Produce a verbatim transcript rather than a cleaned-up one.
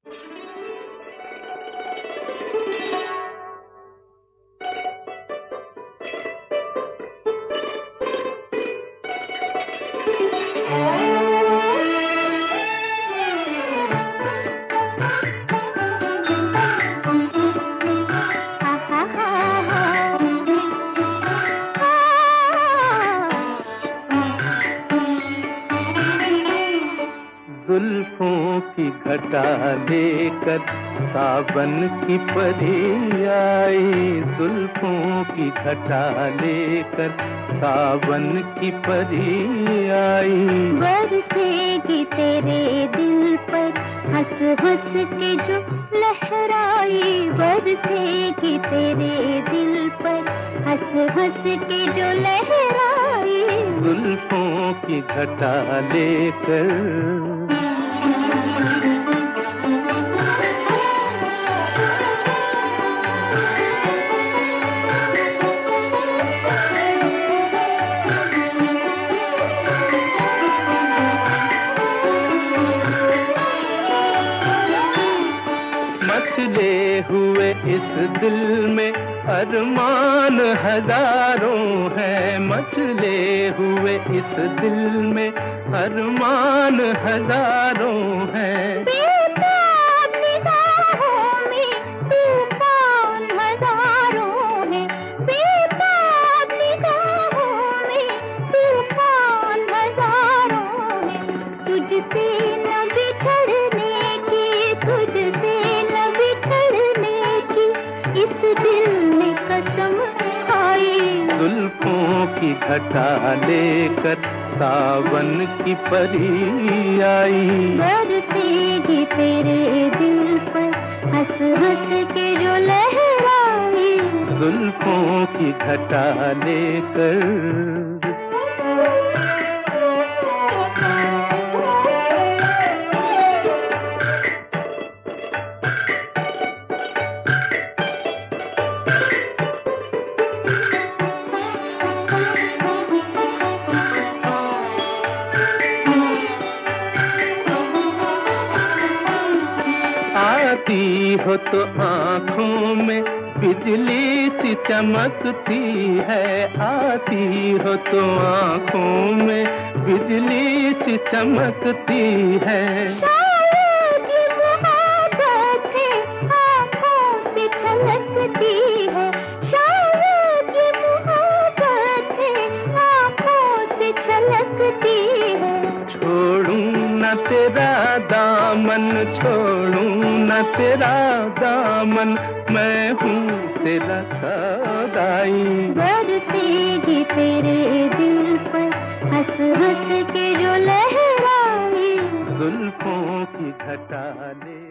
जुल्फों की घटा लेकर सावन की परी आई, जुल्फों की घटा लेकर सावन की परी आई। बरसेगी तेरे दिल पर हंस हंस के जो लहराई, बरसेगी तेरे दिल पर हंस हंस के जो लहराई। जुल्फों की घटा लेकर मचले हुए इस दिल में अरमान हजारों हैं, मचले हुए इस दिल में अरमान हजारों हैं। बेताब निगाहों में तूफान हजारों हैं, बेताब निगाहों में तूफान हजारों हैं। तुझसे न बिछड़ने की, तुझसे न बिछड़ने की इस दिल ने कसम खाई। जुल्फों की घटा लेकर सावन की परी आई, बरसेगी तेरे दिल पर हंस हंस के जो लहराई। जुल्फों की घटा लेकर आती हो तो आँखों में बिजली सी चमकती है, आती हो तो आँखों में बिजली सी चमकती है। शायद ये मोहब्बत है आँखों से छलकती है, शायद ये मोहब्बत है आँखों से छलकती है। छोड़ूं न तेरा दामन, छोड़ूं न तेरा दामन, मैं हूँ तेरा सौदाई। बरसेगी तेरे दिल पर हंस हंस के जो लहराई। जुल्फों की घटा ले